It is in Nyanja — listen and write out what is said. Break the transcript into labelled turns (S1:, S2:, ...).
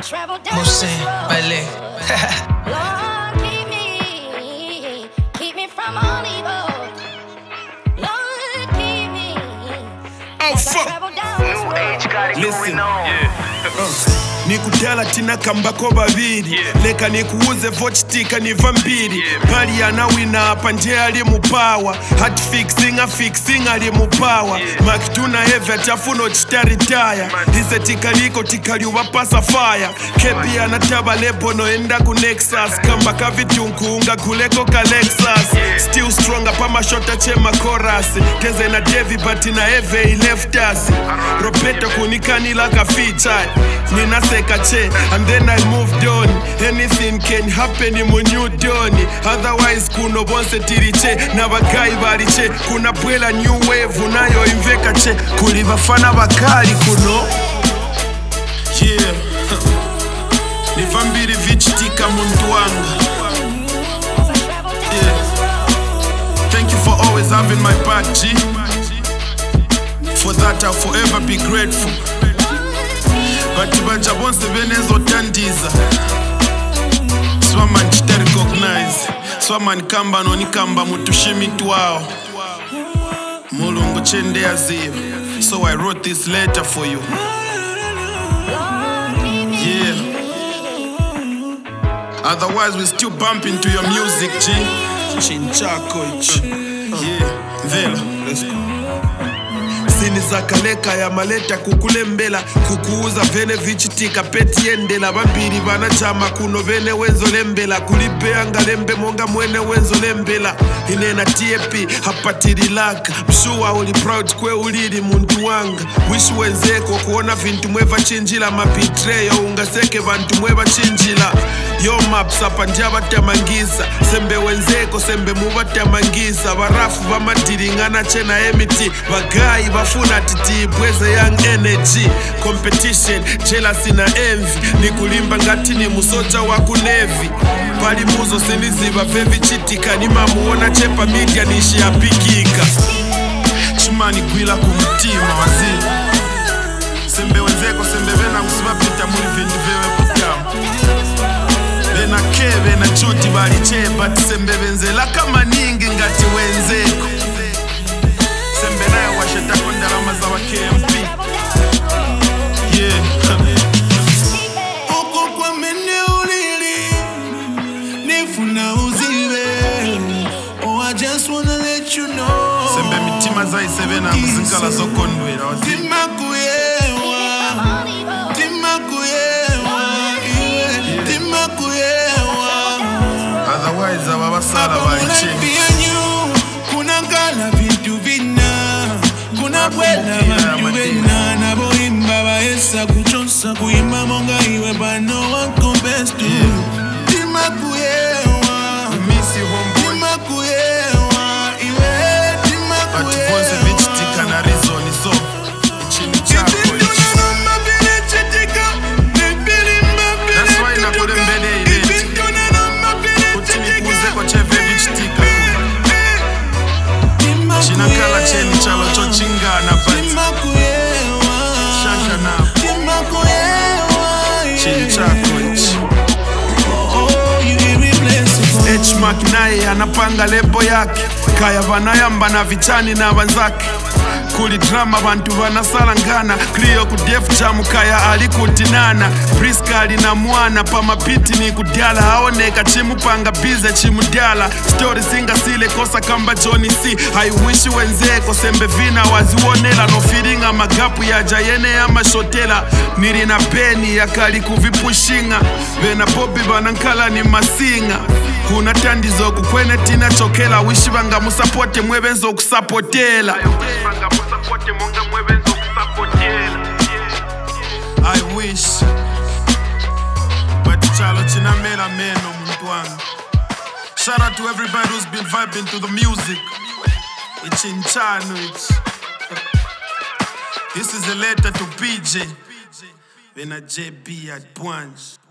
S1: Musin, Baile.
S2: Lord, keep me from all evil. Lord, keep me.
S3: Oh fuck.
S2: New age got it
S3: Listen.
S2: going on.
S3: Nikudala tina kambako babiri leka nikuuze vochitika niva mbiri pali anawina hapa nje ali mupawa hat fixing ali mupawa makituna heve atafuno chitaritaya ise tikaliko tikaliwa pasa fire kepi anataba lebo no enda ku Nexus kamba kavitunkuunga kuleko ka Lexus still stronger pama shota chema chorus keze na Devi but na heve he left us Roberto kunikanila ka feature nina che, and then I moved on. Anything can happen in my new dawn. Otherwise kuno bonse tiriche na bakai bariche kuna bwela new wave unayo inveka che kuli bafana bakali kuno yeah nivambiri vichitika muntu wanga yeah thank you for always having my back G. For that I'll forever be grateful. Bati banja bonse benezo tandiza Swaman chita recognize Swaman kamba no nikamba mutushimi tuwao Mulungu chende azio. So I wrote this letter for you. Yeah. Otherwise we still bump into your music G. Chinchako ich. Yeah. Vela. Let's go. Sini za kaleka ya maleta kukulembela kukuuza vene vichitika peti endela bambiri bana chama kuno vene wenzo lembela kulipea ngalembe monga mwene wenzo lembela inena TP hapatiri laka mshuwa uli proud kwe ulili muntu wanga wish wenzeko kuona vintu mweva chinjila mapitreyo ungaseke vantu mweva chinjila yo maps apa njaba tamangisa sembe wenzeko sembe muba tamangisa barafu bamatiringana chena emiti bagai bafuna titi bweze young energy competition jealousy na envy nikulimba ngati ni musoja wa kunevi pali muzo siniziba vevi chitika ni mamuona chepa media nishi apikika chumani gwila kumtima wazili sembe wenzeko sembe vena kusibapita muri vindu vewe putamu vena keve na chuti baliche but sembe venzela kama ningi ngati wenzeko sembe nayo washetako ndalama za wa KMP yeah
S4: Oko kwa mene ulili nifuna uzive. Oh I just wanna let you know
S3: sembe mitima za isevena mzingala zokondwela wazili
S4: Tima kuyewa iwe Tima kuyewa
S3: otherwise ababasala baliche
S4: kuna ngala vintu vina kuna bwela vantu vena nabo imba baesa kuchosa kuimba monga iwe bano wako best to Tima kuyewa
S3: misi homeboy
S4: Tima kuyewa iwe Tima
S3: but once a bitch tika na reason so chini chako that's why nakole mbele ile kutini kuze kwa cheve bitch tika chinakala cheni chalo chochingana but shasha na chini chako H-Mark naye anapanga lebo yake kaya vanayamba na vichani na vanzake kuli drama bantu vanasalangana Clio kudef jamu kaya alikutinana Briska alina mwana pamapiti ni kudala haoneka chimupanga bize chimudala story singa sile kosa kamba Johnny C I wish wenzeko sembe vina waziwonela no feelinga magapu ya jayene ya mashotela niri na peni ya kali kuvipushinga vena bobi banankala ni masinga kuna tandizo kukwene tina chokela wishi banga musapote mwebenzo kusapotela I wish but chalo chinamela meno muntu wangu. Shout out to everybody who's been vibing to the music. It's in chano this is a letter to PJ Vena JB at Bwanj.